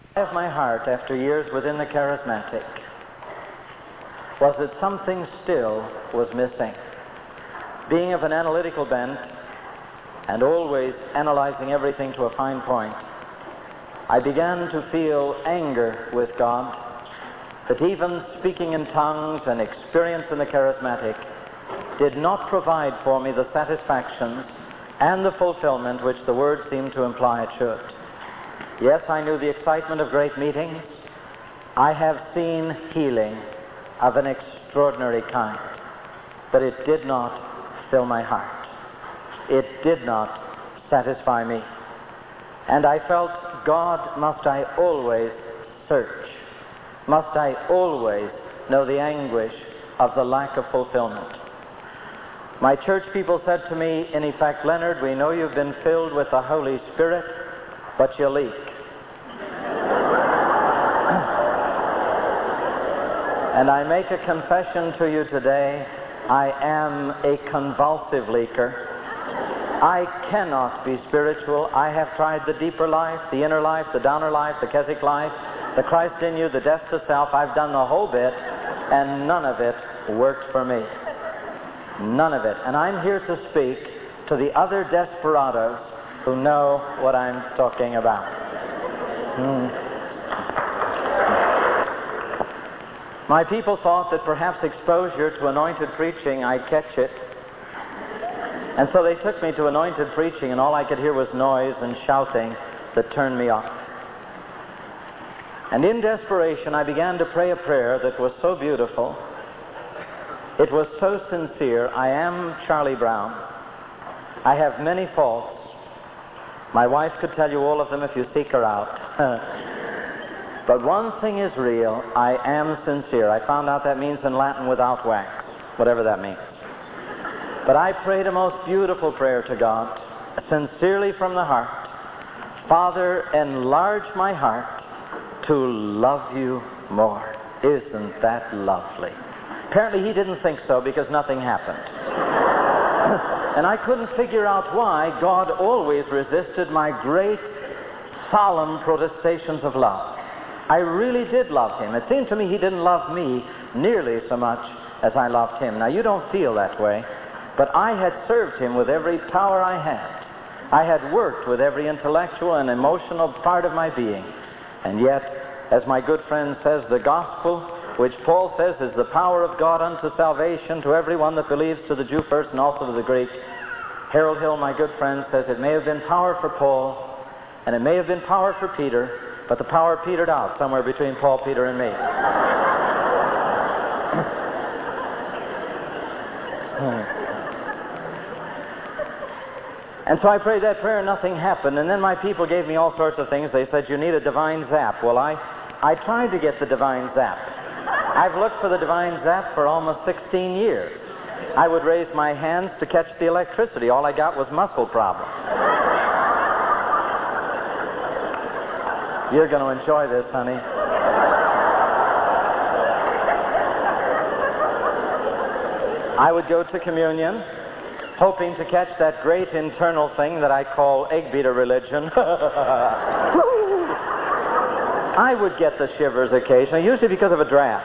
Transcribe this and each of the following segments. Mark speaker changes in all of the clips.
Speaker 1: Of my heart after years within the charismatic was that something still was missing. Being of an analytical bent and always analyzing everything to a fine point, I began to feel anger with God that even speaking in tongues and experience in the charismatic did not provide for me the satisfaction and the fulfillment which the Word seemed to imply it should. Yes, I knew the excitement of great meetings. I have seen healing of an extraordinary kind, but it did not fill my heart. It did not satisfy me. And I felt, God, must I always search? Must I always know the anguish of the lack of fulfillment? My church people said to me, in effect, Leonard, we know you've been filled with the Holy Spirit, but you leak. And I make a confession to you today, I am a convulsive leaker. I cannot be spiritual. I have tried the deeper life, the inner life, the downer life, the Keswick life, the Christ in you, the death to self. I've done the whole bit, and none of it worked for me. None of it. And I'm here to speak to the other desperados who know what I'm talking about. My people thought that perhaps exposure to anointed preaching, I'd catch it. And so they took me to anointed preaching, and all I could hear was noise and shouting that turned me off. And in desperation, I began to pray a prayer that was so beautiful. It was so sincere. I am Charlie Brown. I have many faults. My wife could tell you all of them if you seek her out. But one thing is real. I am sincere. I found out that means in Latin without wax, whatever that means. But I prayed a most beautiful prayer to God, sincerely from the heart. Father, enlarge my heart to love you more. Isn't that lovely? Apparently he didn't think so because nothing happened. And I couldn't figure out why God always resisted my great, solemn protestations of love. I really did love him. It seemed to me he didn't love me nearly so much as I loved him. Now, you don't feel that way, but I had served him with every power I had. I had worked with every intellectual and emotional part of my being. And yet, as my good friend says, the gospel, which Paul says is the power of God unto salvation to everyone that believes, to the Jew first and also to the Greek. Harold Hill, my good friend, says it may have been power for Paul, and it may have been power for Peter, but the power petered out somewhere between Paul, Peter, and me. And so I prayed that prayer and nothing happened. And then my people gave me all sorts of things. They said, you need a divine zap. Well, I tried to get the divine zap. I've looked for the divine zap for almost 16 years. I would raise my hands to catch the electricity. All I got was muscle problems. You're going to enjoy this, honey. I would go to communion, hoping to catch that great internal thing that I call egg beater religion. I would get the shivers occasionally, usually because of a draft.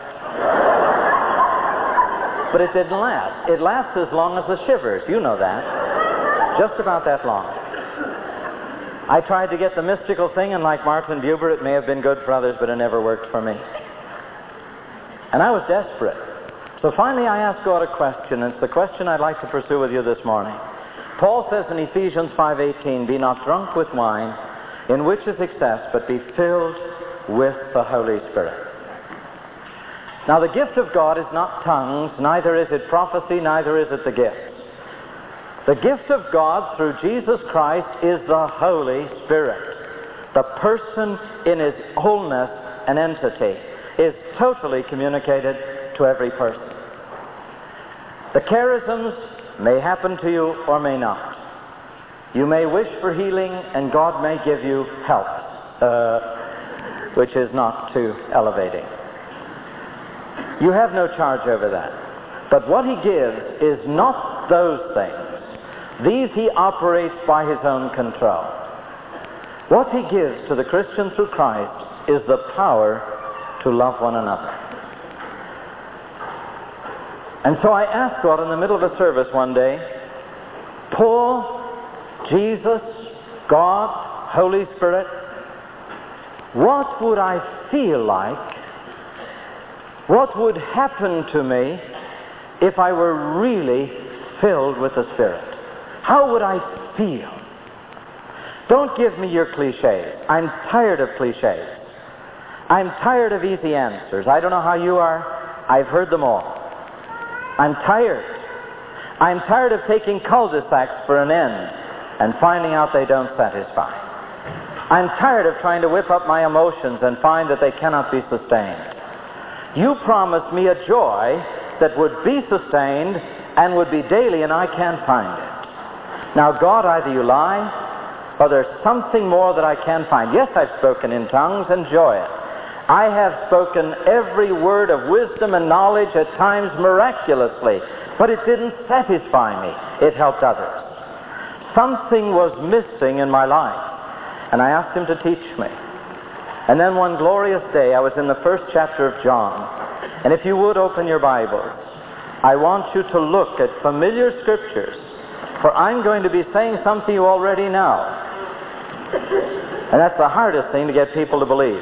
Speaker 1: But it didn't last. It lasts as long as the shivers. You know that. Just about that long. I tried to get the mystical thing, and like Martin Buber, it may have been good for others, but it never worked for me. And I was desperate. So finally I asked God a question, and it's the question I'd like to pursue with you this morning. Paul says in Ephesians 5:18, be not drunk with wine, in which is excess, but be filled with the Holy Spirit. Now the gift of God is not tongues, neither is it prophecy, neither is it the gift. The gift of God through Jesus Christ is the Holy Spirit. The person in his wholeness and entity is totally communicated to every person. The charisms may happen to you or may not. You may wish for healing and God may give you help, which is not too elevating. You have no charge over that. But what he gives is not those things. These he operates by his own control. What he gives to the Christian through Christ is the power to love one another. And so I asked God in the middle of a service one day, Paul, Jesus, God, Holy Spirit, what would I feel like? What would happen to me if I were really filled with the Spirit? How would I feel? Don't give me your cliches. I'm tired of cliches. I'm tired of easy answers. I don't know how you are. I've heard them all. I'm tired. I'm tired of taking cul-de-sacs for an end and finding out they don't satisfy. I'm tired of trying to whip up my emotions and find that they cannot be sustained. You promised me a joy that would be sustained and would be daily, and I can't find it. Now, God, either you lie, or there's something more that I can find. Yes, I've spoken in tongues, enjoy it. I have spoken every word of wisdom and knowledge, at times miraculously, but it didn't satisfy me. It helped others. Something was missing in my life, and I asked Him to teach me. And then one glorious day, I was in the first chapter of John, and if you would open your Bibles, I want you to look at familiar scriptures, for I'm going to be saying something you already know. And that's the hardest thing to get people to believe.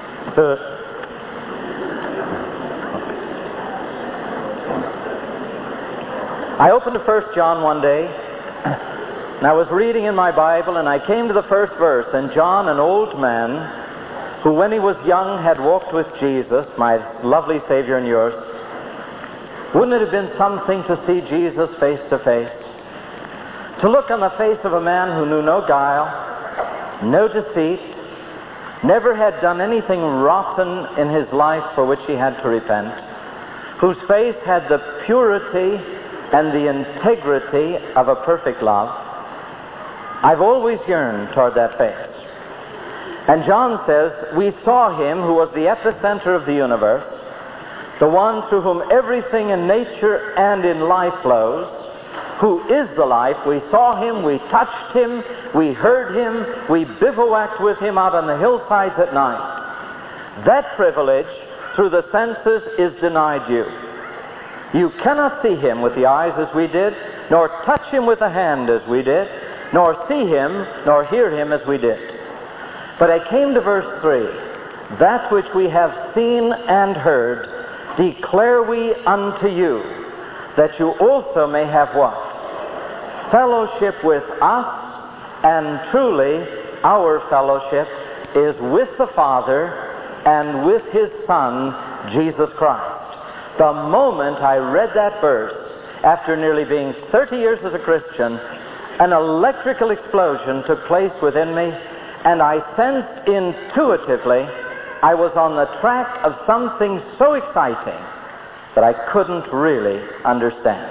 Speaker 1: I opened to 1 John one day, and I was reading in my Bible, and I came to the first verse, and John, an old man, who when he was young had walked with Jesus, my lovely Savior and yours, wouldn't it have been something to see Jesus face to face? To look on the face of a man who knew no guile, no deceit, never had done anything rotten in his life for which he had to repent, whose face had the purity and the integrity of a perfect love. I've always yearned toward that face. And John says, we saw Him who was the epicenter of the universe, the one through whom everything in nature and in life flows, who is the life. We saw Him, we touched Him, we heard Him, we bivouacked with Him out on the hillsides at night. That privilege, through the senses, is denied you. You cannot see Him with the eyes as we did, nor touch Him with the hand as we did, nor see Him, nor hear Him as we did. But I came to verse 3. That which we have seen and heard, declare we unto you, that you also may have what? Fellowship with us, and truly our fellowship is with the Father and with His Son, Jesus Christ. The moment I read that verse, after nearly being 30 years as a Christian, an electrical explosion took place within me, and I sensed intuitively I was on the track of something so exciting that I couldn't really understand.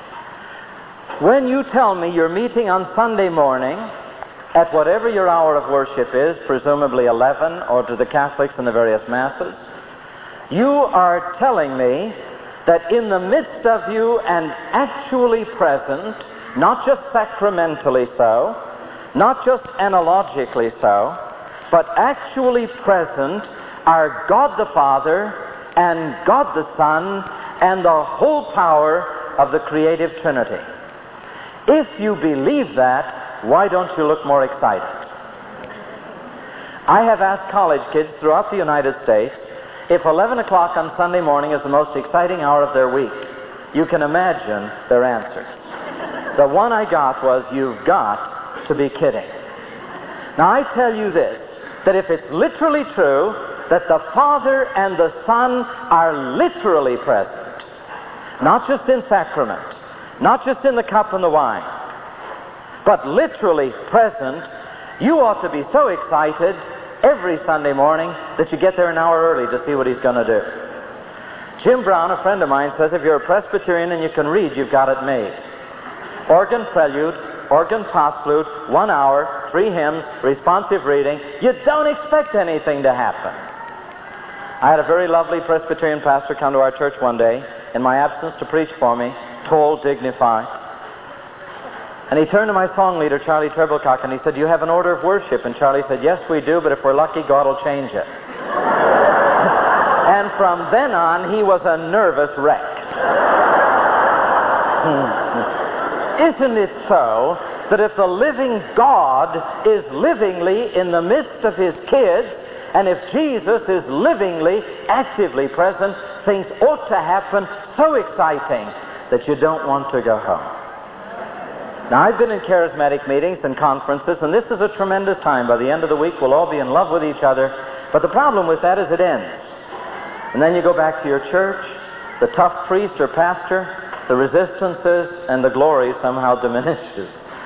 Speaker 1: When you tell me you're meeting on Sunday morning at whatever your hour of worship is, presumably 11, or to the Catholics in the various masses, you are telling me that in the midst of you and actually present, not just sacramentally so, not just analogically so, but actually present are God the Father and God the Son and the whole power of the creative Trinity. If you believe that, why don't you look more excited? I have asked college kids throughout the United States if 11 o'clock on Sunday morning is the most exciting hour of their week. You can imagine their answers. The one I got was, you've got to be kidding. Now I tell you this, that if it's literally true that the Father and the Son are literally present, not just in sacrament, not just in the cup and the wine, but literally present, you ought to be so excited every Sunday morning that you get there an hour early to see what He's going to do. Jim Brown, a friend of mine, says if you're a Presbyterian and you can read, you've got it made. Organ prelude, organ postlude, 1 hour, 3 hymns, responsive reading. You don't expect anything to happen. I had a very lovely Presbyterian pastor come to our church one day in my absence to preach for me, tall, dignified. And he turned to my song leader, Charlie Treblecock, and he said, "Do you have an order of worship?" And Charlie said, "Yes, we do, but if we're lucky, God will change it." And from then on, he was a nervous wreck. Isn't it so that if the living God is livingly in the midst of his kids, and if Jesus is livingly, actively present, things ought to happen so exciting that you don't want to go home. Now, I've been in charismatic meetings and conferences, and this is a tremendous time. By the end of the week, we'll all be in love with each other. But the problem with that is it ends. And then you go back to your church, the tough priest or pastor, the resistances, and the glory somehow diminishes.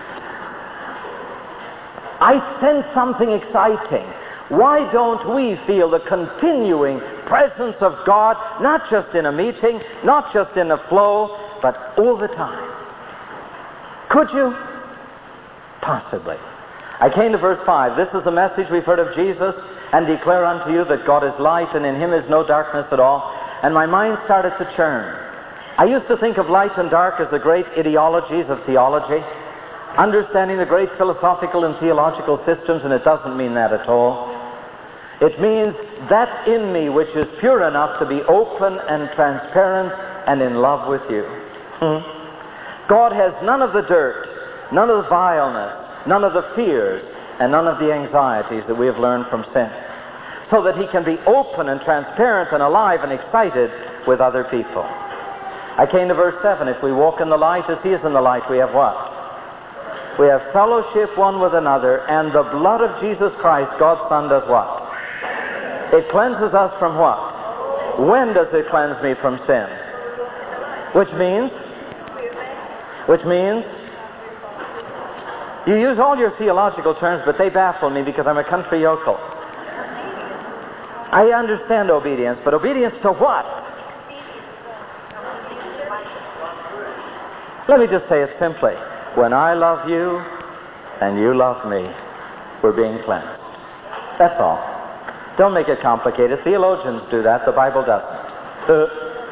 Speaker 1: I sense something exciting. Why don't we feel the continuing presence of God, not just in a meeting, not just in a flow, but all the time? Could you? Possibly. I came to verse 5. This is the message we've heard of Jesus, and declare unto you that God is light, and in him is no darkness at all. And my mind started to churn. I used to think of light and dark as the great ideologies of theology, understanding the great philosophical and theological systems, and it doesn't mean that at all. It means that in me which is pure enough to be open and transparent and in love with you. God has none of the dirt, none of the vileness, none of the fears, and none of the anxieties that we have learned from sin, so that he can be open and transparent and alive and excited with other people. I came to verse 7. If we walk in the light as he is in the light, we have what? We have fellowship one with another, and the blood of Jesus Christ, God's Son, does what? It cleanses us from what? When does it cleanse me from sin? Which means, you use all your theological terms, but they baffle me because I'm a country yokel. I understand obedience, but obedience to what? Let me just say it simply. When I love you and you love me, we're being cleansed. That's all. Don't make it complicated. Theologians do that. The Bible doesn't.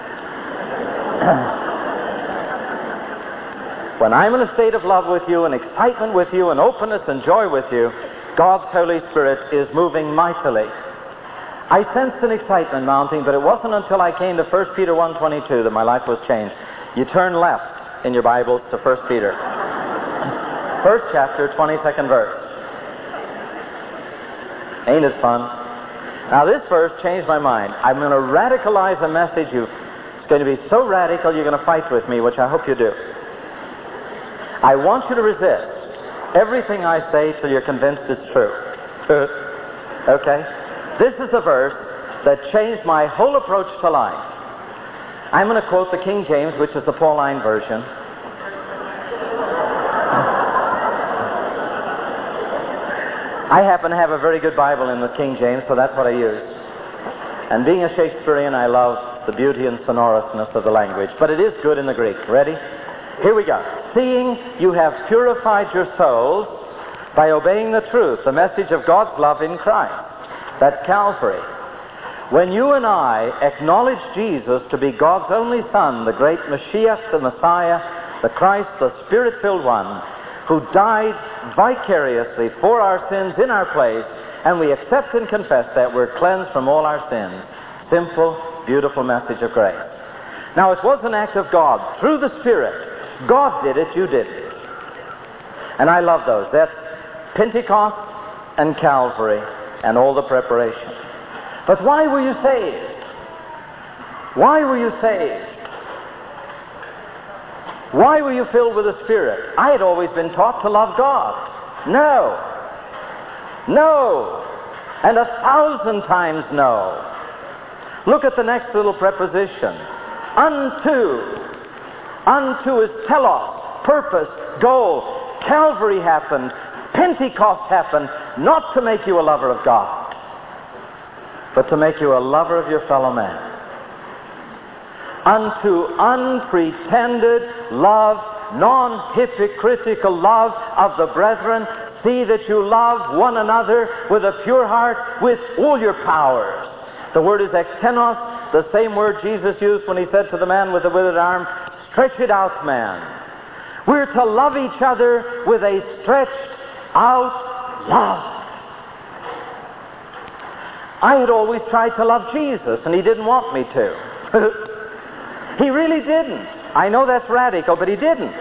Speaker 1: When I'm in a state of love with you and excitement with you and openness and joy with you, God's Holy Spirit is moving mightily. I sensed an excitement mounting, but it wasn't until I came to 1 Peter 1:22 that my life was changed. You turn left in your Bibles to 1 Peter. First chapter, 22nd verse. Ain't it fun? Now this verse changed my mind. I'm going to radicalize a message. It's going to be so radical you're going to fight with me, which I hope you do. I want you to resist everything I say till you're convinced it's true. Okay? This is a verse that changed my whole approach to life. I'm going to quote the King James, which is the Pauline version. I happen to have a very good Bible in the King James, so that's what I use. And being a Shakespearean, I love the beauty and sonorousness of the language. But it is good in the Greek. Ready? Here we go. Seeing you have purified your souls by obeying the truth, the message of God's love in Christ. That's Calvary. When you and I acknowledge Jesus to be God's only Son, the great Mashiach, the Messiah, the Christ, the Spirit-filled one, who died vicariously for our sins in our place, and we accept and confess that, we're cleansed from all our sins. Simple, beautiful message of grace. Now, it was an act of God through the Spirit. God did it, you did it. And I love those. That's Pentecost and Calvary and all the preparation. But why were you saved? Why were you saved? Why were you filled with the Spirit? I had always been taught to love God. No. No. And 1,000 times no. Look at the next little preposition. Unto. Unto is telos, purpose, goal. Calvary happened. Pentecost happened, not to make you a lover of God, but to make you a lover of your fellow man. Unto unpretended love, non-hypocritical love of the brethren, see that you love one another with a pure heart, with all your powers. The word is ektenos, the same word Jesus used when he said to the man with the withered arm, stretch it out, man. We're to love each other with a stretched out love. I had always tried to love Jesus, and he didn't want me to. He really didn't. I know that's radical, but he didn't.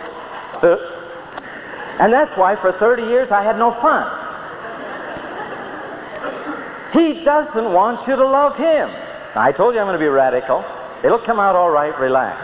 Speaker 1: And that's why for 30 years I had no fun. He doesn't want you to love him. Now, I told you I'm going to be radical. It'll come out all right, relax.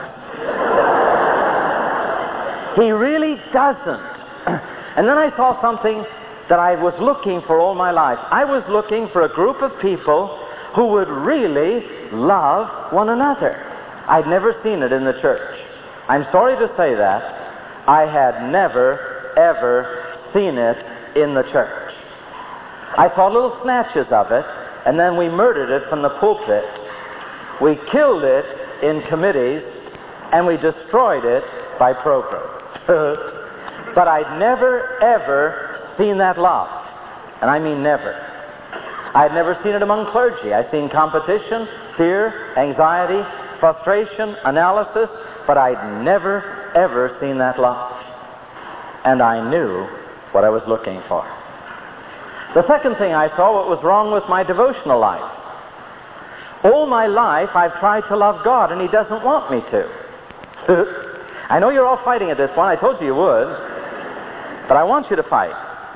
Speaker 1: He really doesn't. And then I saw something that I was looking for all my life. I was looking for a group of people who would really love one another. I'd never seen it in the church. I'm sorry to say that. I had never, ever seen it in the church. I saw little snatches of it, and then we murdered it from the pulpit. We killed it in committees, and we destroyed it by program. But I'd never, ever seen that love. And I mean never. I'd never seen it among clergy. I'd seen competition, fear, anxiety, frustration, analysis, but I'd never, ever seen that love. And I knew what I was looking for. The second thing I saw, what was wrong with my devotional life. All my life I've tried to love God, and he doesn't want me to. I know you're all fighting at this one. I told you would. But I want you to fight.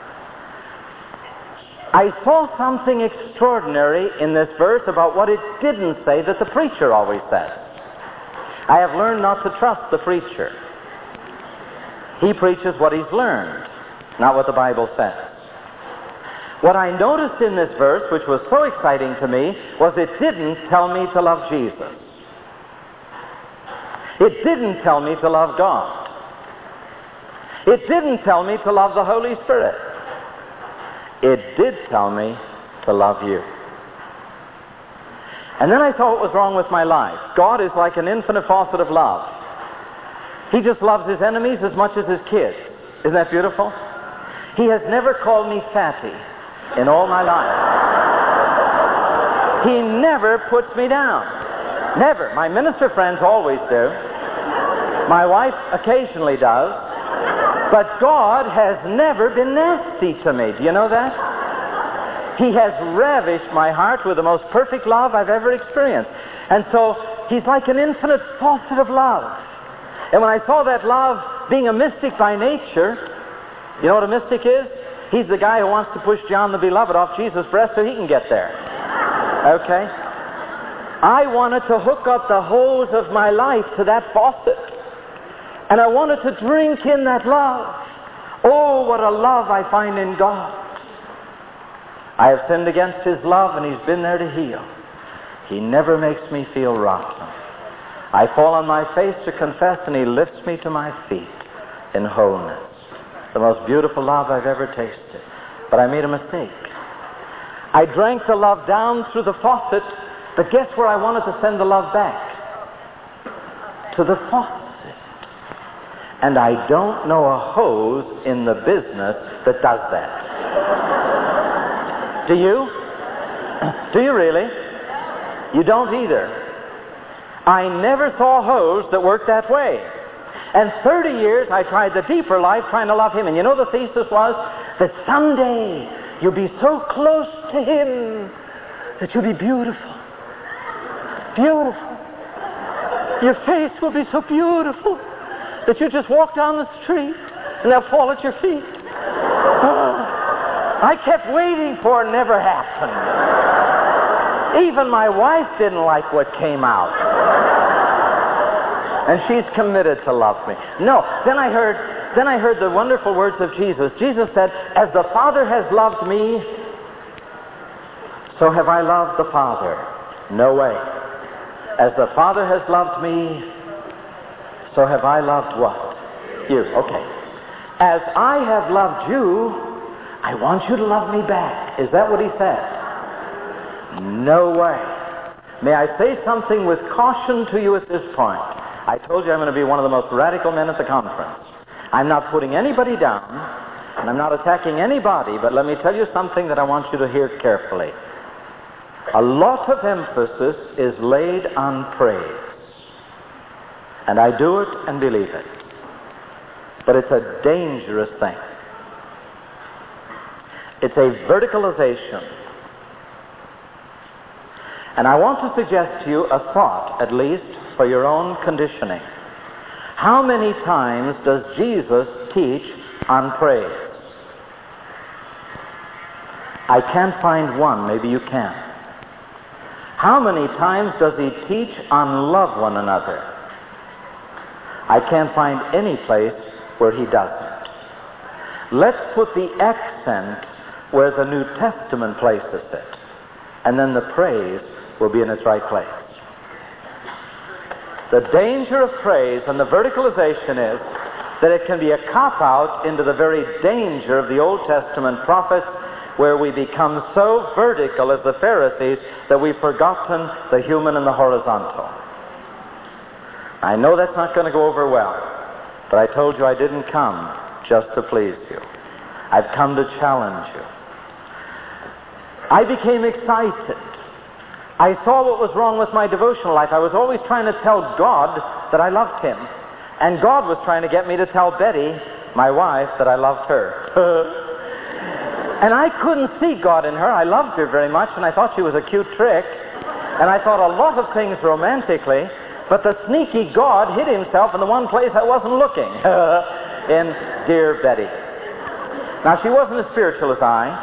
Speaker 1: I saw something extraordinary in this verse about what it didn't say that the preacher always says. I have learned not to trust the preacher. He preaches what he's learned, not what the Bible says. What I noticed in this verse, which was so exciting to me, was it didn't tell me to love Jesus. It didn't tell me to love God. It didn't tell me to love the Holy Spirit. It did tell me to love you. And then I saw what was wrong with my life. God is like an infinite faucet of love. He just loves his enemies as much as his kids. Isn't that beautiful? He has never called me fatty in all my life. He never puts me down. Never. My minister friends always do. My wife occasionally does. But God has never been nasty to me. Do you know that? He has ravished my heart with the most perfect love I've ever experienced. And so he's like an infinite faucet of love. And when I saw that love being a mystic by nature, you know what a mystic is? He's the guy who wants to push John the Beloved off Jesus' breast so he can get there. Okay? I wanted to hook up the hose of my life to that faucet. And I wanted to drink in that love. Oh, what a love I find in God. I have sinned against his love, and he's been there to heal. He never makes me feel rotten. I fall on my face to confess, and he lifts me to my feet in wholeness. The most beautiful love I've ever tasted. But I made a mistake. I drank the love down through the faucet, but guess where I wanted to send the love back? To the faucet. And I don't know a hose in the business that does that. Do you? Do you really? You don't either. I never saw a hose that worked that way. And 30 years I tried the deeper life trying to love him. And you know the thesis was that someday you'll be so close to him that you'll be beautiful. Beautiful. Your face will be so beautiful that you just walk down the street and they'll fall at your feet. I kept waiting for it, never happened. Even my wife didn't like what came out. And she's committed to love me. No, then I heard the wonderful words of Jesus. Jesus said, as the Father has loved me, so have I loved the Father. No way. As the Father has loved me, so have I loved what? You. Okay. As I have loved you, I want you to love me back. Is that what he said? No way. May I say something with caution to you at this point? I told you I'm going to be one of the most radical men at the conference. I'm not putting anybody down, and I'm not attacking anybody, but let me tell you something that I want you to hear carefully. A lot of emphasis is laid on praise. And I do it and believe it. But it's a dangerous thing. It's a verticalization. And I want to suggest to you a thought, at least for your own conditioning. How many times does Jesus teach on praise? I can't find one. Maybe you can. How many times does he teach on love one another? I can't find any place where he doesn't. Let's put the accent where the New Testament places it, and then the praise will be in its right place. The danger of praise and the verticalization is that it can be a cop-out into the very danger of the Old Testament prophets, where we become so vertical as the Pharisees that we've forgotten the human and the horizontal. I know that's not going to go over well, but I told you I didn't come just to please you. I've come to challenge you. I became excited. I saw what was wrong with my devotional life. I was always trying to tell God that I loved him, and God was trying to get me to tell Betty, my wife, that I loved her. And I couldn't see God in her. I loved her very much, and I thought she was a cute trick. And I thought a lot of things romantically, but the sneaky God hid himself in the one place I wasn't looking, in dear Betty. Now, she wasn't as spiritual as I.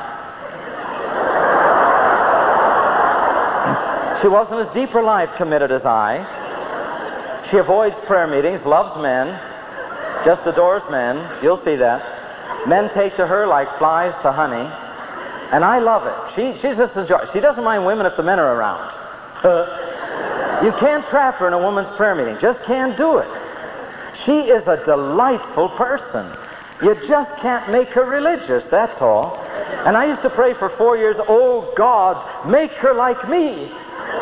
Speaker 1: She wasn't as deeper life committed as I. She avoids prayer meetings, loves men, just adores men. You'll see that. Men take to her like flies to honey, and I love it. She's just enjoy. She doesn't mind women if the men are around. You can't trap her in a woman's prayer meeting. Just can't do it. She is a delightful person. You just can't make her religious, that's all. And I used to pray for 4 years, oh God, make her like me.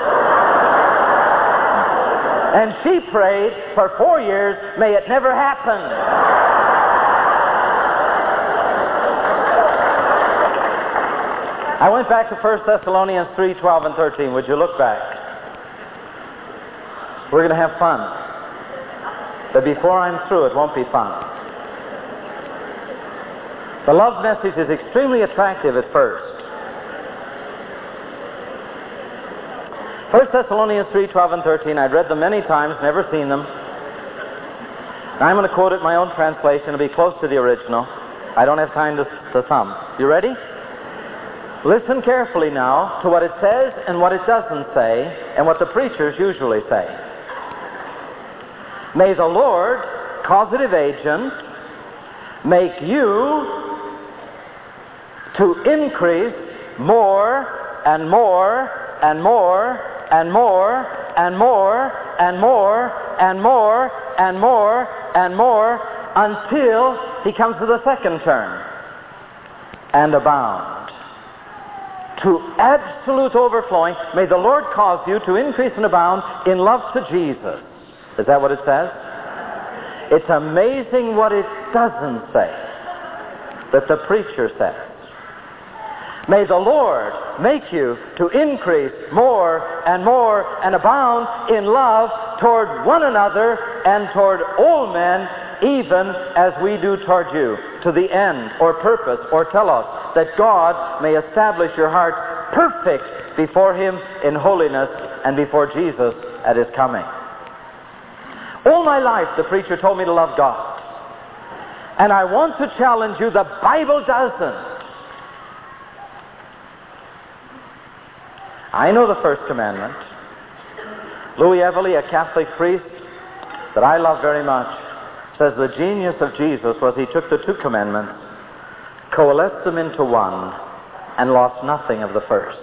Speaker 1: And she prayed for 4 years, may it never happen. I went back to 1 Thessalonians 3, 12 and 13. Would you look back? We're going to have fun. But before I'm through, it won't be fun. The love message is extremely attractive at first. 1 Thessalonians 3, 12 and 13. I've read them many times, never seen them. I'm going to quote it in my own translation. It'll be close to the original. I don't have time to thumb. You ready? Listen carefully now to what it says and what it doesn't say, and what the preachers usually say. May the Lord, causative agent, make you to increase more and more and more and more and more and more and more and more and more until he comes to the second term, and abound. To absolute overflowing, may the Lord cause you to increase and abound in love to Jesus. Is that what it says? It's amazing what it doesn't say, that the preacher says. May the Lord make you to increase more and more and abound in love toward one another and toward all men, even as we do toward you, to the end or purpose or telos, that God may establish your heart perfect before him in holiness and before Jesus at his coming. All my life the preacher told me to love God. And I want to challenge you, the Bible doesn't. I know the first commandment. Louis Evely, a Catholic priest that I love very much, says the genius of Jesus was he took the two commandments, coalesced them into one, and lost nothing of the first.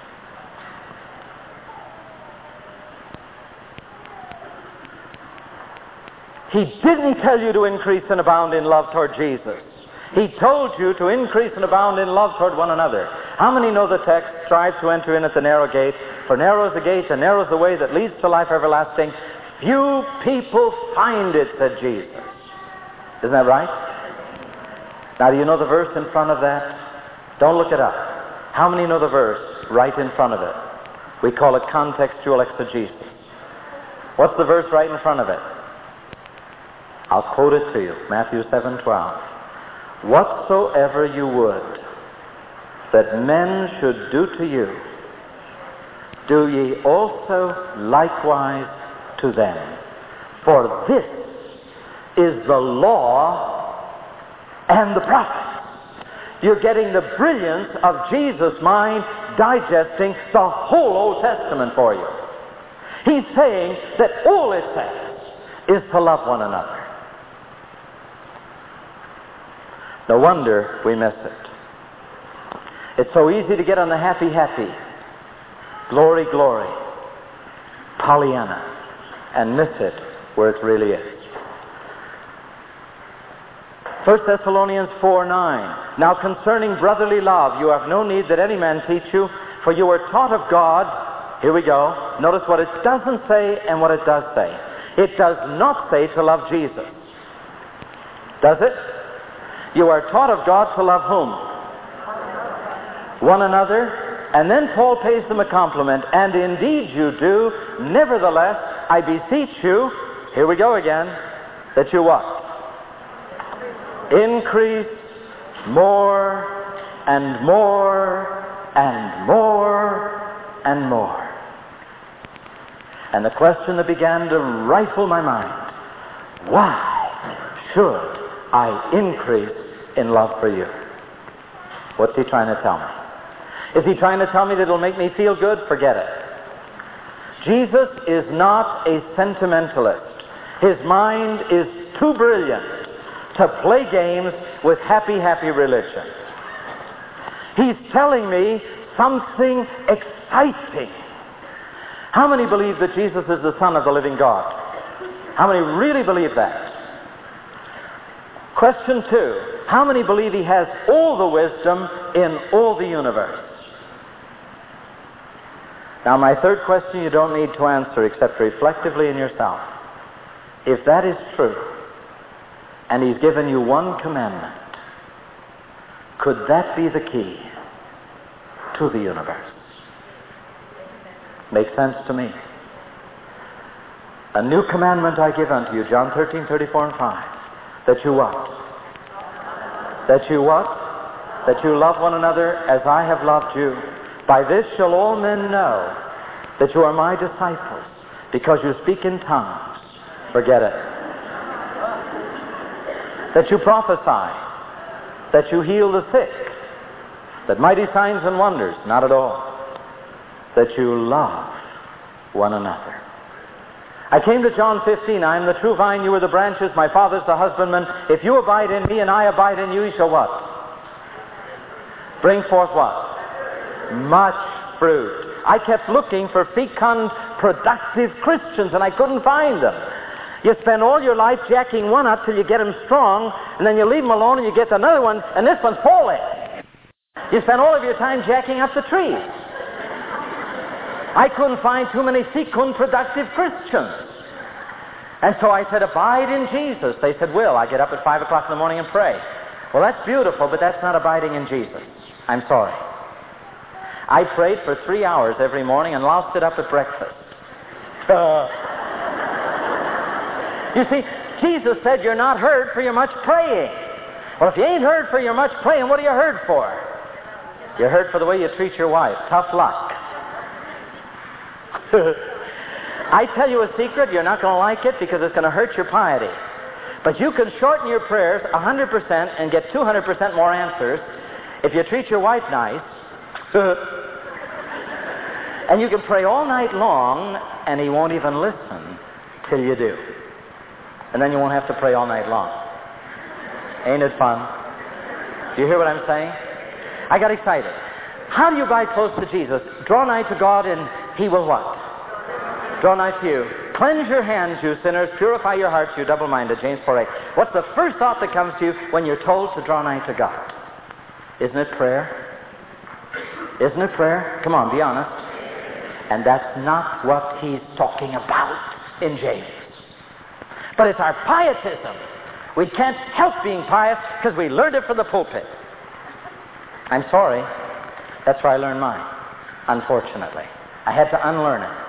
Speaker 1: He didn't tell you to increase and abound in love toward Jesus. He told you to increase and abound in love toward one another. How many know the text, strive to enter in at the narrow gate? For narrow is the gate and narrow is the way that leads to life everlasting. Few people find it, said Jesus. Isn't that right? Now, do you know the verse in front of that? Don't look it up. How many know the verse right in front of it? We call it contextual exegesis. What's the verse right in front of it? I'll quote it to you. Matthew 7:12. Whatsoever you would that men should do to you, do ye also likewise to them. For this is the law and the prophets. You're getting the brilliance of Jesus' mind digesting the whole Old Testament for you. He's saying that all it says is to love one another. No wonder we miss it. It's so easy to get on the happy, happy, glory, glory, Pollyanna, and miss it where it really is. 1 Thessalonians 4:9. Now concerning brotherly love, you have no need that any man teach you, for you are taught of God. Here we go. Notice what it doesn't say and what it does say. It does not say to love Jesus. Does it? You are taught of God to love whom? One another. And then Paul pays them a compliment. And indeed you do. Nevertheless, I beseech you, here we go again, that you what? Increase more and more and more and more. And the question that began to rifle my mind, why should I increase in love for you? What's he trying to tell me? Is he trying to tell me that it'll make me feel good? Forget it. Jesus is not a sentimentalist. His mind is too brilliant to play games with happy, happy religion. He's telling me something exciting. How many believe that Jesus is the Son of the living God? How many really believe that? Question 2. How many believe he has all the wisdom in all the universe? Now, my third question you don't need to answer except reflectively in yourself. If that is true, and he's given you one commandment, could that be the key to the universe? Makes sense to me. A new commandment I give unto you, John 13:34 and 5, that you what? That you what? That you love one another as I have loved you. By this shall all men know that you are my disciples, because you speak in tongues. Forget it. That you prophesy, that you heal the sick, that mighty signs and wonders, not at all. That you love one another. I came to John 15, I am the true vine, you are the branches, my Father's the husbandman. If you abide in me and I abide in you, you shall what? Bring forth what? Much fruit. I kept looking for fecund, productive Christians, and I couldn't find them. You spend all your life jacking one up till you get him strong, and then you leave him alone and you get another one, and this one's falling. You spend all of your time jacking up the trees. I couldn't find too many fecund, productive Christians. And so I said, abide in Jesus. They said, Will, I get up at 5 o'clock in the morning and pray. Well, that's beautiful, but that's not abiding in Jesus. I'm sorry. I prayed for 3 hours every morning and loused it up at breakfast. You see, Jesus said you're not heard for your much praying. Well, if you ain't heard for your much praying, what are you heard for? You're heard for the way you treat your wife. Tough luck. I tell you a secret, you're not going to like it because it's going to hurt your piety. But you can shorten your prayers 100% and get 200% more answers if you treat your wife nice. And you can pray all night long and he won't even listen till you do. And then you won't have to pray all night long. Ain't it fun? Do you hear what I'm saying? I got excited. How do you abide close to Jesus? Draw nigh to God and he will what? Draw nigh to you. Cleanse your hands, you sinners. Purify your hearts, you double-minded. James 4:8. What's the first thought that comes to you when you're told to draw nigh to God? Isn't it prayer? Isn't it prayer? Come on, be honest. And that's not what he's talking about in James. But it's our pietism. We can't help being pious because we learned it from the pulpit. I'm sorry. That's where I learned mine, unfortunately. I had to unlearn it.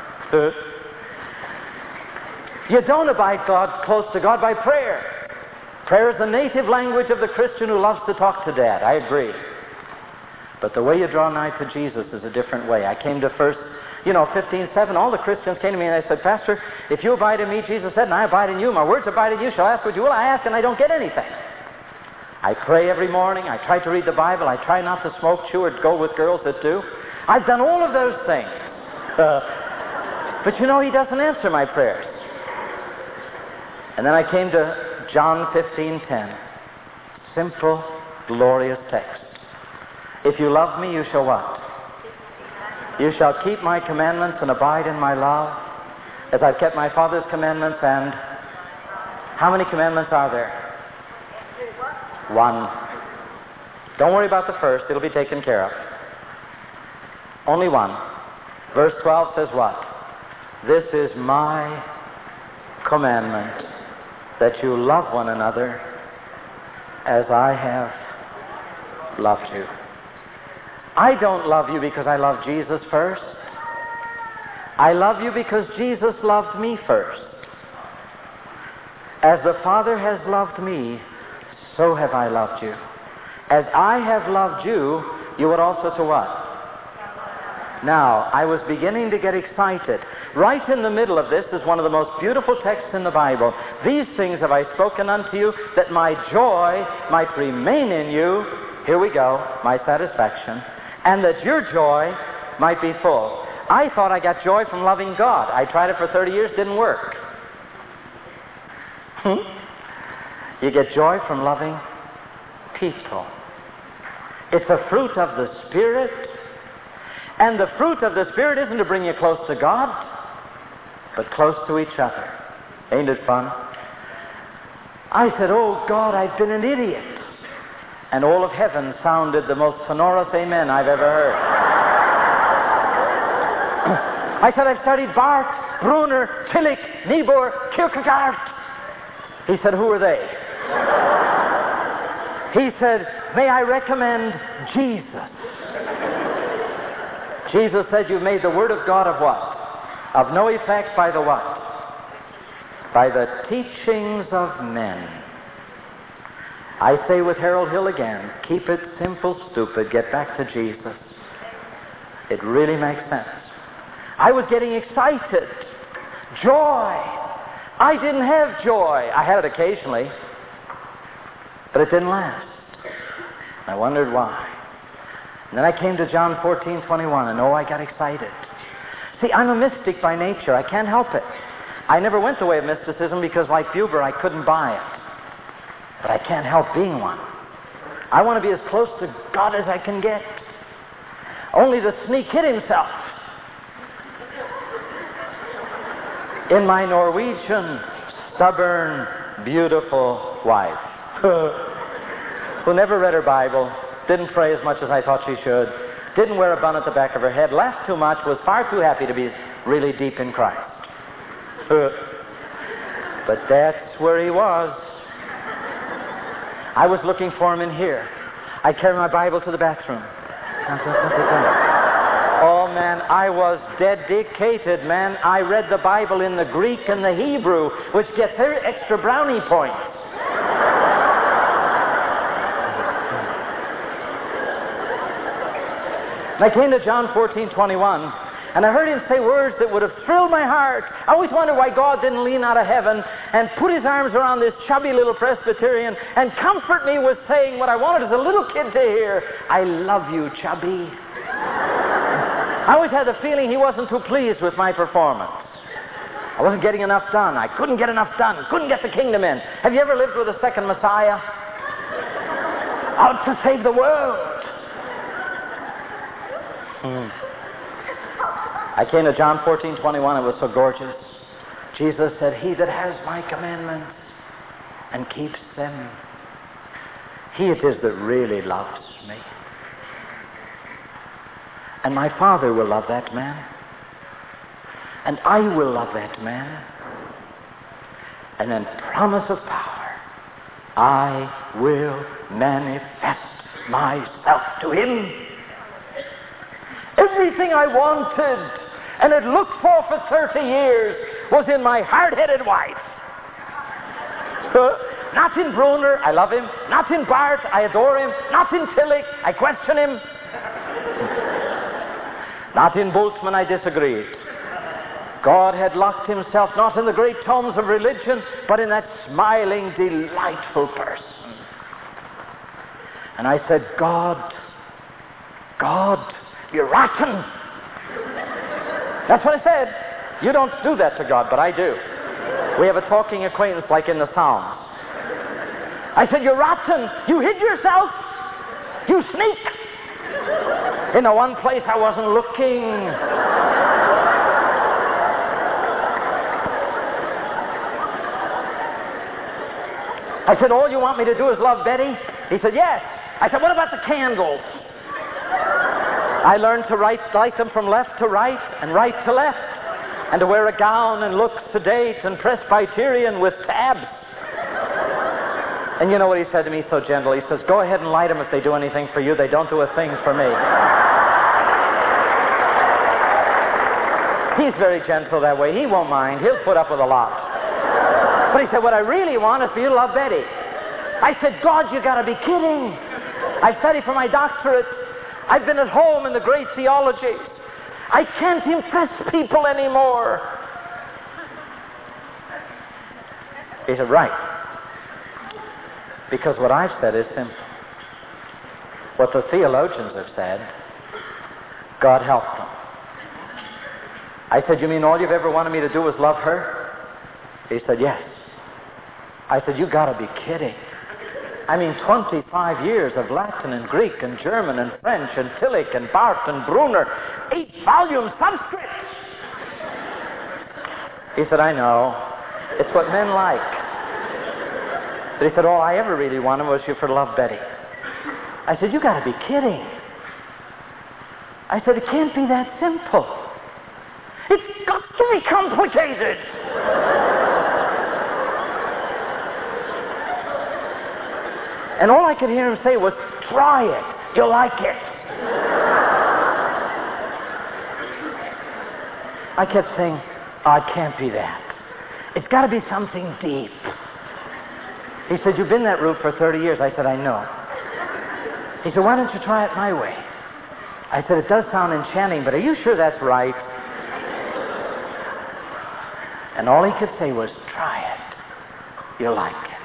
Speaker 1: You don't abide close to God by prayer. Prayer is the native language of the Christian who loves to talk to Dad. I agree. But the way you draw nigh to Jesus is a different way. I came to first... 15:7, all the Christians came to me and they said, Pastor, if you abide in me, Jesus said, and I abide in you, my words abide in you, shall ask what you will. I ask and I don't get anything. I pray every morning. I try to read the Bible. I try not to smoke, chew, or go with girls that do. I've done all of those things. But He doesn't answer my prayers. And then I came to John 15:10. Simple, glorious text. If you love me, you shall what? You shall keep my commandments and abide in my love, as I've kept my Father's commandments. And how many commandments are there? One. Don't worry about the first. It'll be taken care of. Only one. Verse 12 says what? This is my commandment, that you love one another as I have loved you. I don't love you because I love Jesus first. I love you because Jesus loved me first. As the Father has loved me, so have I loved you. As I have loved you, you ought also to what? Now, I was beginning to get excited. Right in the middle of this is one of the most beautiful texts in the Bible. These things have I spoken unto you, that my joy might remain in you. Here we go, my satisfaction. And that your joy might be full. I thought I got joy from loving God. I tried it for 30 years, didn't work. You get joy from loving people. It's a fruit of the Spirit. And the fruit of the Spirit isn't to bring you close to God, but close to each other. Ain't it fun? I said, oh God, I've been an idiot. And all of heaven sounded the most sonorous amen I've ever heard. I said, I've studied Barth, Brunner, Tillich, Niebuhr, Kierkegaard. He said, who are they? He said, may I recommend Jesus? Jesus said, you've made the Word of God of what? Of no effect by the what? By the teachings of men. I say with Harold Hill again, keep it simple, stupid, get back to Jesus. It really makes sense. I was getting excited. Joy. I didn't have joy. I had it occasionally, but it didn't last. I wondered why. And then I came to John 14:21, and I got excited. See, I'm a mystic by nature. I can't help it. I never went the way of mysticism because, like Buber, I couldn't buy it. But I can't help being one. I want to be as close to God as I can get. Only the sneak hid himself in my Norwegian, stubborn, beautiful wife, who never read her Bible, didn't pray as much as I thought she should, didn't wear a bun at the back of her head, laughed too much, was far too happy to be really deep in Christ. But that's where he was. I was looking for him in here. I carried my Bible to the bathroom. Oh, man, I was dedicated, man. I read the Bible in the Greek and the Hebrew, which gets extra brownie points. And I came to John 14:21, and I heard him say words that would have thrilled my heart. I always wondered why God didn't lean out of heaven and put his arms around this chubby little Presbyterian and comfort me with saying what I wanted as a little kid to hear. I love you, chubby. I always had the feeling he wasn't too pleased with my performance. I wasn't getting enough done. I couldn't get enough done. Couldn't get the kingdom in. Have you ever lived with a second Messiah? Out to save the world. I came to John 14:21. It was so gorgeous. Jesus said, he that has my commandments and keeps them, he it is that really loves me. And my Father will love that man. And I will love that man. And then promise of power, I will manifest myself to him. Everything I wanted and had looked for 30 years was in my hard-headed wife. Not in Brunner, I love him. Not in Barth, I adore him. Not in Tillich, I question him. Not in Boltzmann I disagreed. God had locked himself not in the great tomes of religion, but in that smiling, delightful person. And I said, God, you're rotten. That's what I said. You don't do that to God, but I do. We have a talking acquaintance like in the Psalms. I said, you're rotten. You hid yourself. You sneak. In the one place I wasn't looking. I said, all you want me to do is love Betty? He said, yes. I said, what about the candles? I learned to light them from left to right and right to left, and to wear a gown and look sedate and Presbyterian with tabs. And you know what he said to me so gentle? He says, go ahead and light them if they do anything for you. They don't do a thing for me. He's very gentle that way. He won't mind. He'll put up with a lot. But he said, what I really want is for you to love Betty. I said, God, you got to be kidding. I studied for my doctorate. I've been at home in the great theologies. I can't impress people anymore. He said, right. Because what I've said is simple. What the theologians have said, God help them. I said, you mean all you've ever wanted me to do is love her? He said, yes. I said, you got to be kidding. I mean, 25 years of Latin and Greek and German and French and Tillich and Barth and Brunner, 8-volume subscripts. He said, I know. It's what men like. But he said, all I ever really wanted was you for love Betty. I said, you got to be kidding. I said, it can't be that simple. It's got to be complicated. And all I could hear him say was, try it. You'll like it. I kept saying, oh, it can't be that. It's got to be something deep. He said, you've been that route for 30 years. I said, I know. He said, why don't you try it my way? I said, it does sound enchanting, but are you sure that's right? And all he could say was, try it. You'll like it.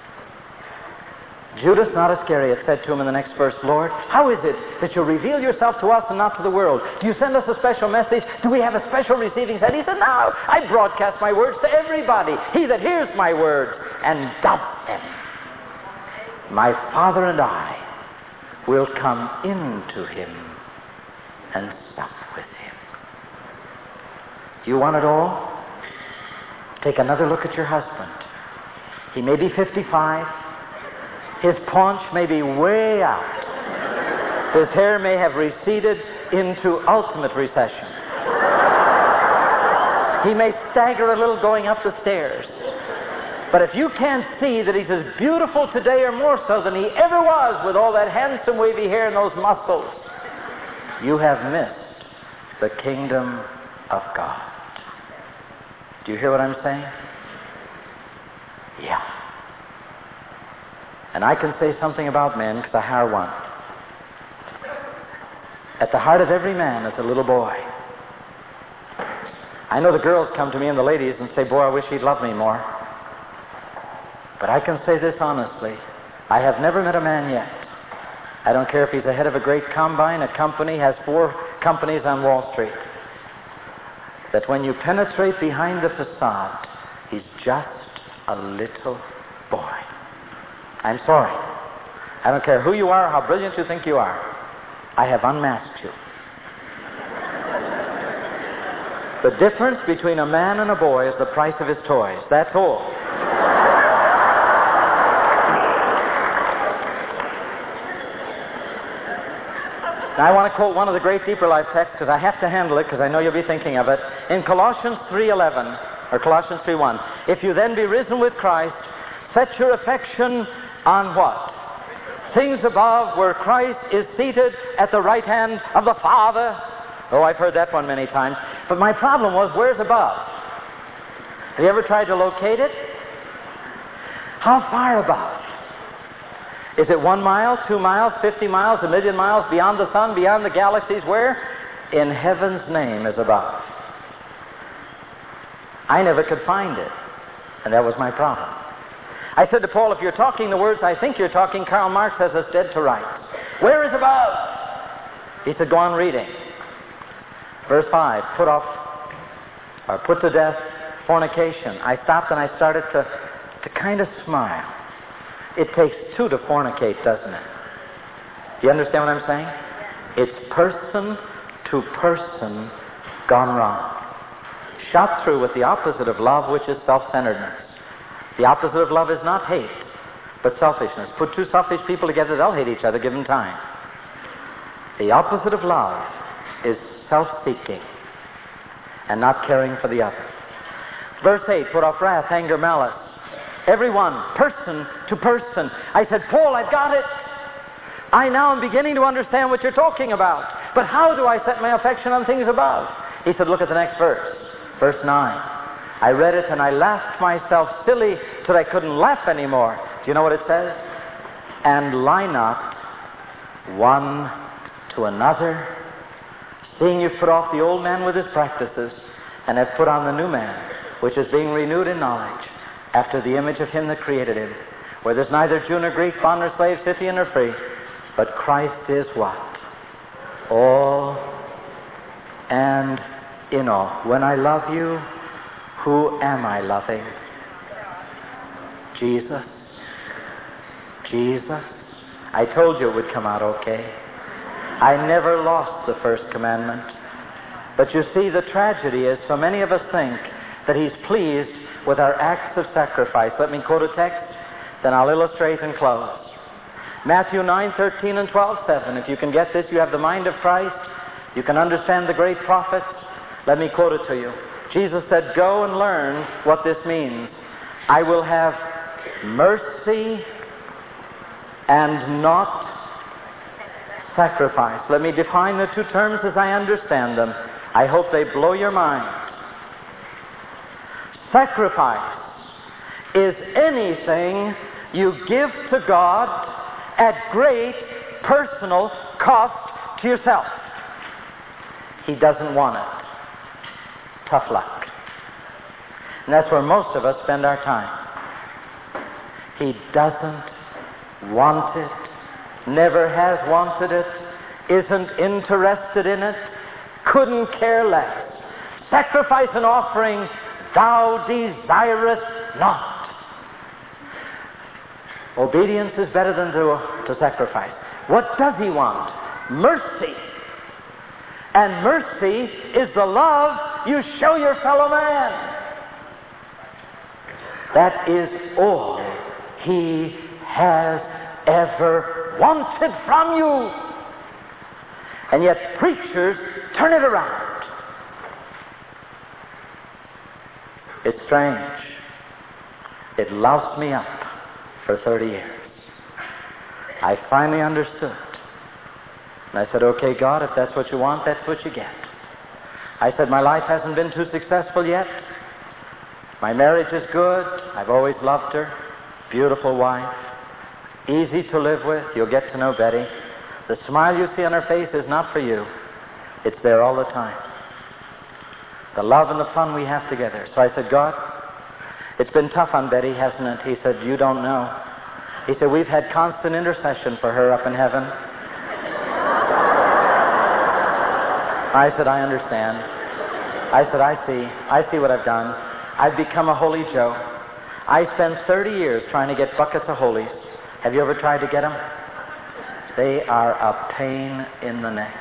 Speaker 1: Judas, not Iscariot, said to him in the next verse, Lord, how is it that you reveal yourself to us and not to the world? Do you send us a special message? Do we have a special receiving set? He said, no, I broadcast my words to everybody. He that hears my words and does them, my Father and I will come into him and sup with him. You want it all? Take another look at your husband. He may be 55. His paunch may be way out. His hair may have receded into ultimate recession. He may stagger a little going up the stairs. But if you can't see that he's as beautiful today or more so than he ever was with all that handsome wavy hair and those muscles, you have missed the kingdom of God. Do you hear what I'm saying? Yeah. And I can say something about men because I hire one. At the heart of every man is a little boy. I know the girls come to me and the ladies and say, boy, I wish he'd love me more. But I can say this honestly. I have never met a man yet. I don't care if he's the head of a great combine, a company, has 4 companies on Wall Street, that when you penetrate behind the facade, he's just a little boy. I'm sorry. I don't care who you are, how brilliant you think you are. I have unmasked you. The difference between a man and a boy is the price of his toys. That's all. Now, I want to quote one of the great Deeper Life texts because I have to handle it because I know you'll be thinking of it. In Colossians 3:11, or Colossians 3:1, if you then be risen with Christ, set your affection on what? Things above, where Christ is seated at the right hand of the Father. Oh, I've heard that one many times. But my problem was, where's above? Have you ever tried to locate it? How far above? Is it 1 mile, 2 miles, 50 miles, 1,000,000 miles, beyond the sun, beyond the galaxies? Where? in heaven's name is above. I never could find it, and that was my problem. I said to Paul, if you're talking the words I think you're talking, Karl Marx has us dead to rights. Where is above? He said, go on reading. Verse 5, put to death fornication. I stopped and I started to kind of smile. It takes two to fornicate, doesn't it? Do you understand what I'm saying? It's person to person gone wrong. Shot through with the opposite of love, which is self-centeredness. The opposite of love is not hate, but selfishness. Put two selfish people together, they'll hate each other, give them time. The opposite of love is self-seeking and not caring for the other. Verse 8, put off wrath, anger, malice. Everyone, person to person. I said, Paul, I've got it. I now am beginning to understand what you're talking about. But how do I set my affection on things above? He said, look at the next verse. Verse 9. I read it and I laughed myself silly till I couldn't laugh anymore. Do you know what it says? And lie not one to another, seeing you've put off the old man with his practices, and have put on the new man, which is being renewed in knowledge, after the image of him that created him, where there's neither Jew nor Greek, bond nor slave, Scythian nor free, but Christ is what? All and in all. When I love you, who am I loving? Jesus. Jesus. I told you it would come out okay. I never lost the first commandment. But you see, the tragedy is so many of us think that he's pleased with our acts of sacrifice. Let me quote a text, then I'll illustrate and close. Matthew 9:13 and 12:7. If you can get this, you have the mind of Christ. You can understand the great prophets. Let me quote it to you. Jesus said, go and learn what this means. I will have mercy and not sacrifice. Let me define the two terms as I understand them. I hope they blow your mind. Sacrifice is anything you give to God at great personal cost to yourself. He doesn't want it. Tough luck. And that's where most of us spend our time. He doesn't want it, never has wanted it, isn't interested in it, couldn't care less. Sacrifice and offering thou desirest not. Obedience is better than to sacrifice. What does he want? Mercy. And mercy is the love you show your fellow man. That is all he has ever wanted from you. And yet preachers turn it around. It's strange. It loused me up for 30 years. I finally understood. And I said, okay, God, if that's what you want, that's what you get. I said, my life hasn't been too successful yet. My marriage is good. I've always loved her. Beautiful wife. Easy to live with. You'll get to know Betty. The smile you see on her face is not for you. It's there all the time. The love and the fun we have together. So I said, God, it's been tough on Betty, hasn't it? He said, you don't know. He said, we've had constant intercession for her up in heaven. I said, I understand. I said, I see what I've done. I've become a holy Joe. I spent 30 years trying to get buckets of holies. Have you ever tried to get them? They are a pain in the neck.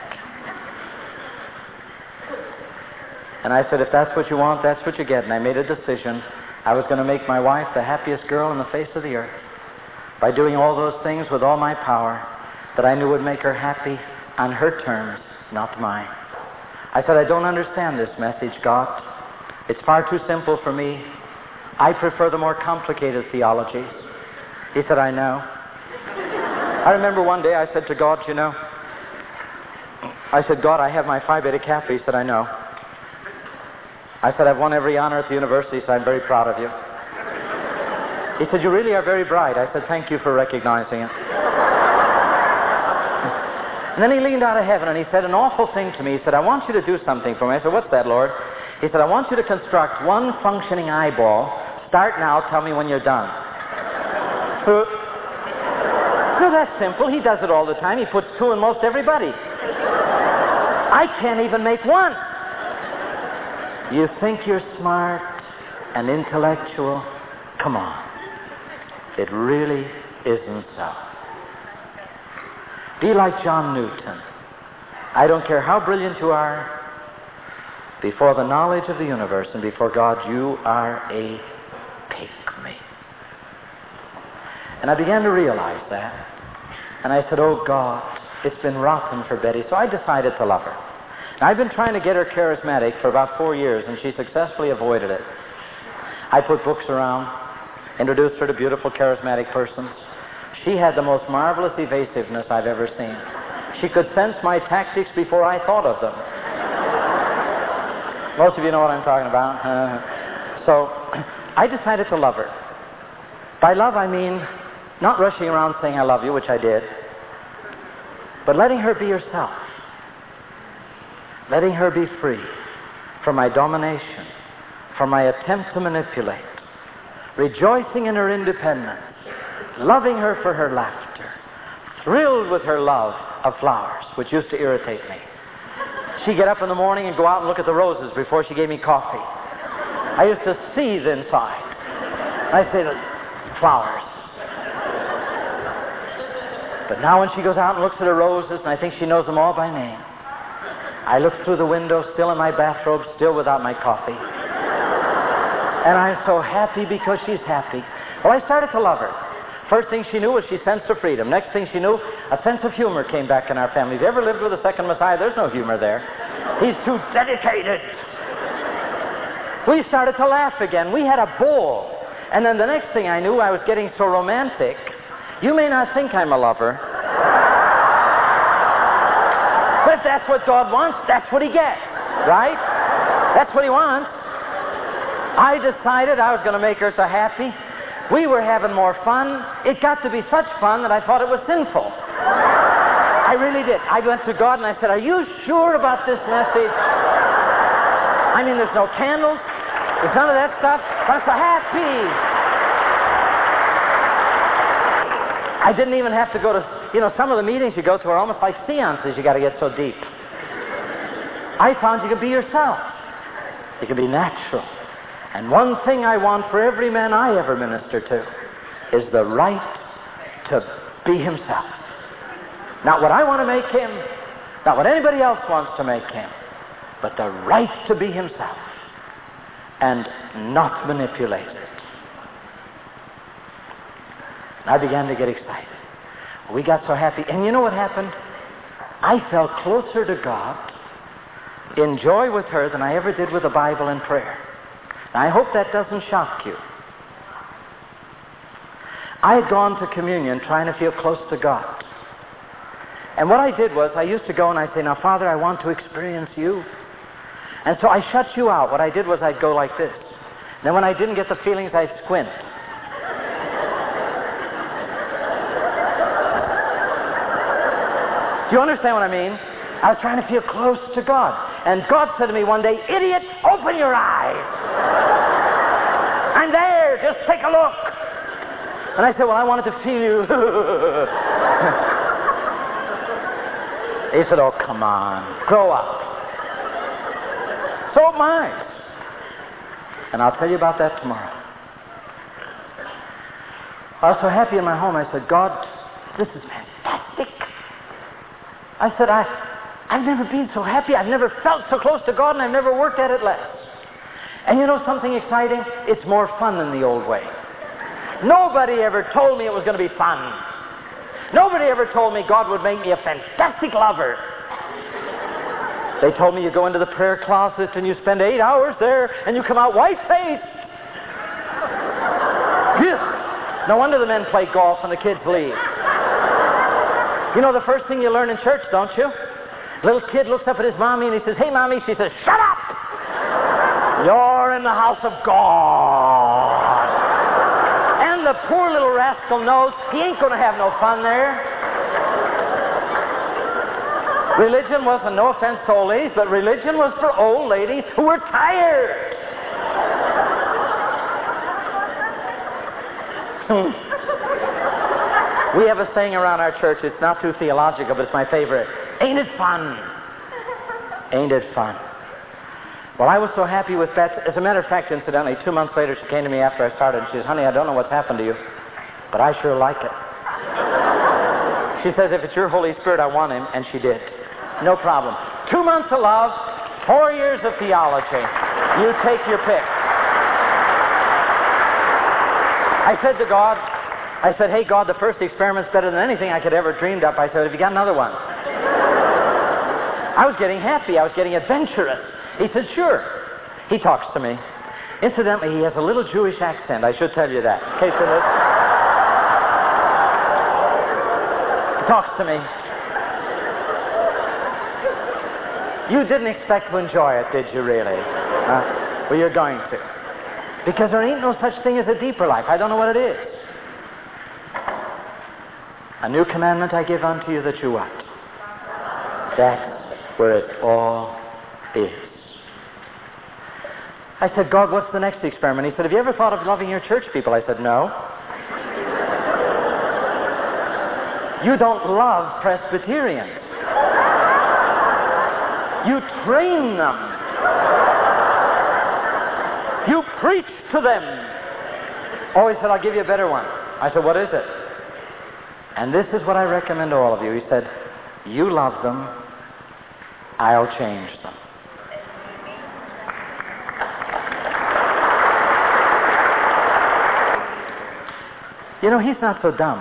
Speaker 1: And I said, if that's what you want, that's what you get. And I made a decision. I was going to make my wife the happiest girl on the face of the earth by doing all those things with all my power that I knew would make her happy on her terms, not mine. I said, I don't understand this message, God. It's far too simple for me. I prefer the more complicated theologies. He said, I know. I remember one day I said to God, you know, I said, God, I have my Phi Beta Kappa. He said, I know. I said, I've won every honor at the university, so I'm very proud of you. He said, you really are very bright. I said, thank you for recognizing it. And then he leaned out of heaven and he said an awful thing to me. He said, I want you to do something for me. I said, what's that, Lord? He said, I want you to construct one functioning eyeball. Start now, tell me when you're done. So that's simple. He does it all the time. He puts 2 in most everybody. I can't even make one. You think you're smart and intellectual? Come on. It really isn't so. Be like John Newton. I don't care how brilliant you are. Before the knowledge of the universe and before God, you are a pygmy. And I began to realize that. And I said, oh God, it's been rotten for Betty. So I decided to love her. And I've been trying to get her charismatic for about 4 years, and she successfully avoided it. I put books around, introduced her to beautiful charismatic persons. She had the most marvelous evasiveness I've ever seen. She could sense my tactics before I thought of them. Most of you know what I'm talking about. So I decided to love her. By love, I mean not rushing around saying I love you, which I did, but letting her be herself. Letting her be free from my domination, from my attempt to manipulate. Rejoicing in her independence. Loving her for her laughter. Thrilled with her love of flowers, which used to irritate me. She'd get up in the morning and go out and look at the roses before she gave me coffee. I used to seethe inside. I say, flowers. But now when she goes out and looks at her roses, and I think she knows them all by name, I look through the window, still in my bathrobe, still without my coffee. And I'm so happy because she's happy. Well, I started to love her. First thing she knew was she sensed her freedom. Next thing she knew, a sense of humor came back in our family. If you ever lived with a second Messiah, there's no humor there. He's too dedicated. We started to laugh again. We had a ball. And then the next thing I knew, I was getting so romantic. You may not think I'm a lover. But if that's what God wants, that's what he gets. Right? That's what he wants. I decided I was going to make her so happy. We were having more fun. It got to be such fun that I thought it was sinful. I really did. I went to God and I said, are you sure about this message? I mean, there's no candles. There's none of that stuff. But I'm so happy. I didn't even have to go to, some of the meetings you go to are almost like seances. You got to get so deep. I found you could be yourself. You can be natural. And one thing I want for every man I ever minister to is the right to be himself. Not what I want to make him, not what anybody else wants to make him, but the right to be himself and not manipulate it. And I began to get excited. We got so happy. And you know what happened? I felt closer to God in joy with her than I ever did with the Bible and prayer. Now, I hope that doesn't shock you. I had gone to communion trying to feel close to God. And what I did was, I used to go and I'd say, now, Father, I want to experience you. And so I shut you out. What I did was I'd go like this. And then when I didn't get the feelings, I'd squint. Do you understand what I mean? I was trying to feel close to God. And God said to me one day, idiot, open your eyes. I'm there, just take a look. And I said, well, I wanted to feel you. He said, oh, come on, grow up. So am I. And I'll tell you about that tomorrow. I was so happy in my home, I said, God, this is fantastic. I said, I've never been so happy. I've never felt so close to God, and I've never worked at it less. And you know something exciting? It's more fun than the old way. Nobody ever told me it was going to be fun. Nobody ever told me God would make me a fantastic lover. They told me you go into the prayer closet and you spend 8 hours there and you come out white-faced. No wonder the men play golf and the kids leave. You know the first thing you learn in church, don't you? Little kid looks up at his mommy and he says, hey, mommy. She says, shut up! You're in the house of God. And the poor little rascal knows he ain't going to have no fun there. Religion wasn't, no offense to old ladies, but religion was for old ladies who were tired. We have a saying around our church, it's not too theological, but it's my favorite. Ain't it fun? Ain't it fun? Well, I was so happy with Betsy. As a matter of fact, incidentally, 2 months later, she came to me after I started, and she says, honey, I don't know what's happened to you, but I sure like it. She says, if it's your Holy Spirit, I want him, and she did. No problem. 2 months of love, 4 years of theology. You take your pick. I said to God, I said, hey, God, the first experiment's better than anything I could ever dreamed up. I said, have you got another one? I was getting happy. I was getting adventurous. He said, sure. He talks to me. Incidentally, he has a little Jewish accent. I should tell you that. In case it is. He talks to me. You didn't expect to enjoy it, did you really? Well, you're going to. Because there ain't no such thing as a deeper life. I don't know what it is. A new commandment I give unto you, that you what? That's where it all is. I said, God, what's the next experiment? He said, have you ever thought of loving your church people? I said, no. You don't love Presbyterians. You train them. You preach to them. Oh, he said, I'll give you a better one. I said, what is it? And this is what I recommend to all of you. He said, you love them, I'll change them. You know, he's not so dumb.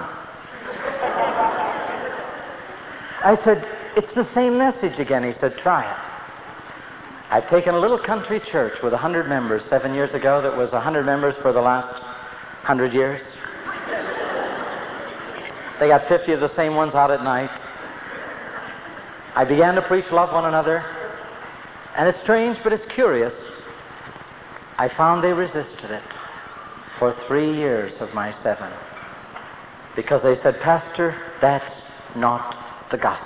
Speaker 1: I said, it's the same message again. He said, try it. I'd taken a little country church with 100 members 7 years ago that was 100 members for the last 100 years. They got 50 of the same ones out at night. I began to preach love one another. And it's strange, but it's curious. I found they resisted it for 3 years of my 7. Because they said, Pastor, that's not the gospel.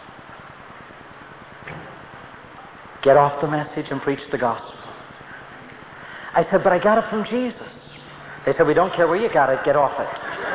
Speaker 1: Get off the message and preach the gospel. I said, but I got it from Jesus. They said, we don't care where you got it, get off it.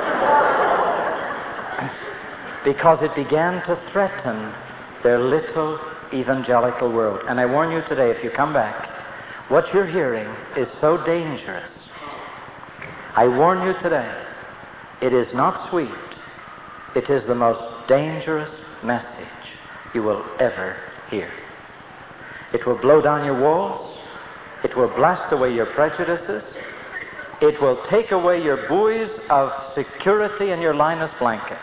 Speaker 1: Because it began to threaten their little evangelical world. And I warn you today, if you come back, what you're hearing is so dangerous. I warn you today, it is not sweet. It is the most dangerous message you will ever hear. It will blow down your walls. It will blast away your prejudices. It will take away your buoys of security and your Linus blanket.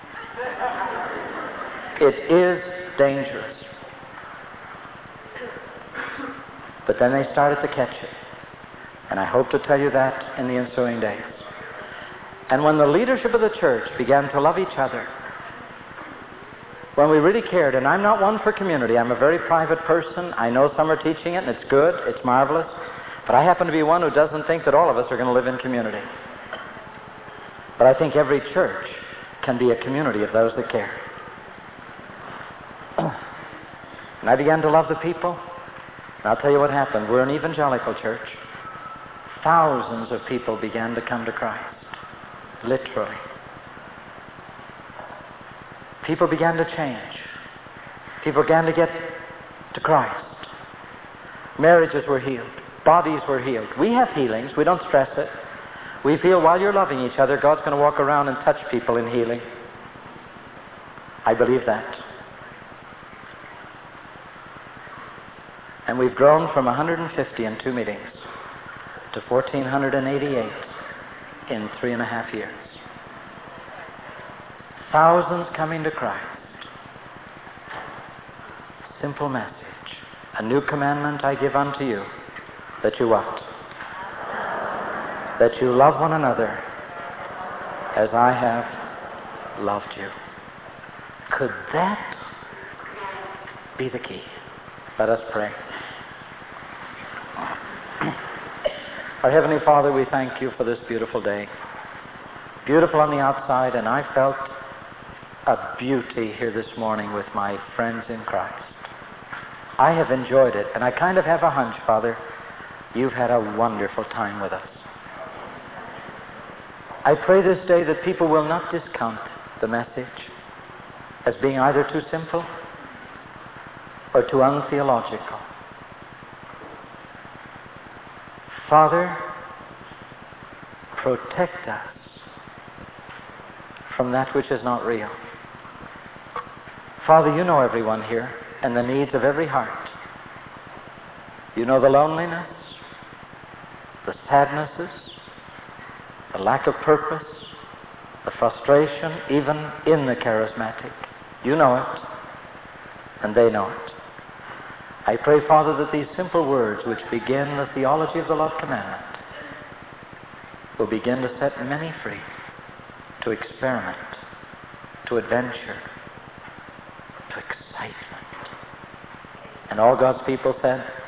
Speaker 1: It is dangerous. But then they started to catch it. And I hope to tell you that in the ensuing days. And when the leadership of the church began to love each other, when we really cared, and I'm not one for community, I'm a very private person. I know some are teaching it, and it's good, it's marvelous, but I happen to be one who doesn't think that all of us are going to live in community. But I think every church can be a community of those that care. And I began to love the people, and I'll tell you what happened. We're an evangelical church. Thousands of people began to come to Christ, literally. People began to change. People began to get to Christ. Marriages were healed. Bodies were healed. We have healings. We don't stress it. We feel while you're loving each other, God's going to walk around and touch people in healing. I believe that. And we've grown from 150 in 2 meetings to 1,488 in 3.5 years. Thousands coming to Christ. Simple message. A new commandment I give unto you, that you what? That you love one another as I have loved you. Could that be the key? Let us pray. Our Heavenly Father, we thank you for this beautiful day. Beautiful on the outside, and I felt a beauty here this morning with my friends in Christ. I have enjoyed it, and I kind of have a hunch, Father, you've had a wonderful time with us. I pray this day that people will not discount the message as being either too simple or too untheological. Father, protect us from that which is not real. Father, you know everyone here and the needs of every heart. You know the loneliness, the sadnesses, the lack of purpose, the frustration, even in the charismatic. You know it, and they know it. I pray, Father, that these simple words which begin the theology of the love commandment will begin to set many free to experiment, to adventure, to excitement. And all God's people said,